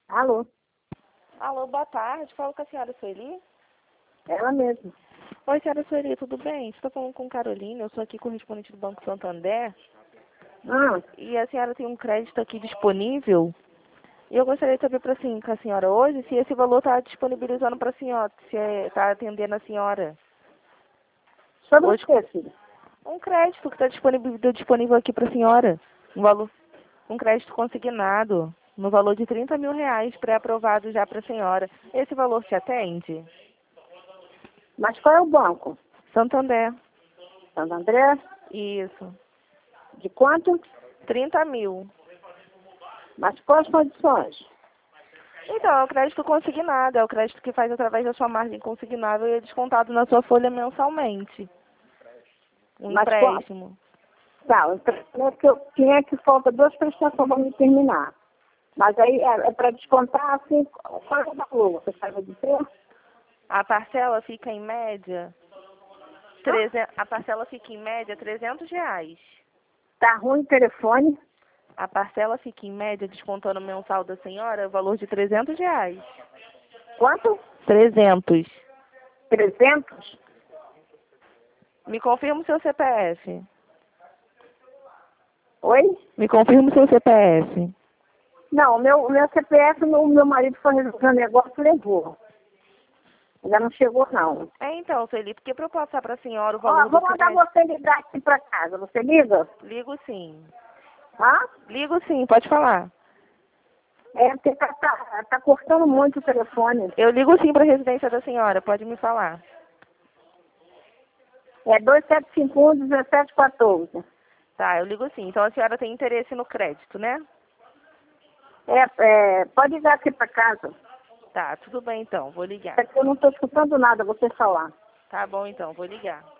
Alô, Alô, boa tarde. Falo com a senhora Sueli. ela mesma. Oi, senhora Sueli, tudo bem? Você está falando com Carolina, eu sou aqui correspondente do Banco Santander. Ah, E a senhora tem um crédito aqui disponível. E eu gostaria de saber assim, com a senhora hoje se esse valor está disponibilizando para a senhora, se está atendendo a senhora. sobre o Hoje, que, filho? um crédito que está disponível aqui para a senhora. Um crédito consignado no valor de R$ 30.000, pré-aprovado já para a senhora. Esse valor te atende? Mas qual é o banco? Santander. Santo André? Isso. De quanto? 30.000. Mas quais condições? Então, é o crédito consignado, é o crédito que faz através da sua margem consignável e é descontado na sua folha mensalmente. Um Mas qual? empréstimo. Tá, o empréstimo que eu tinha que falta duas prestações para me terminar. Mas aí é para descontar, assim, qual é o valor? Você sabe dizer? A parcela fica em média, a parcela fica em média R$ 300. Tá ruim o telefone? A parcela fica em média, descontando o mensal da senhora, o valor de R$ 300. Quanto? 300. 300? Me confirma o seu CPF. Oi? Me confirma o seu CPF. Não, o meu CPF, o meu marido foi resolver o negócio e levou. Ainda não chegou, não. É então, Felipe, porque para eu passar para a senhora o Ó, valor do vou mandar crédito... você ligar aqui para casa. Você liga? Ligo sim. Hã? Ligo sim, pode falar. É, porque tá cortando muito o telefone. Eu ligo sim para a residência da senhora, pode me falar. É 2751-1714. Tá, eu ligo sim. Então a senhora tem interesse no crédito, né? Pode ligar aqui para casa. Tá, tudo bem então, vou ligar. É que eu não estou escutando nada você falar. Tá bom então, vou ligar.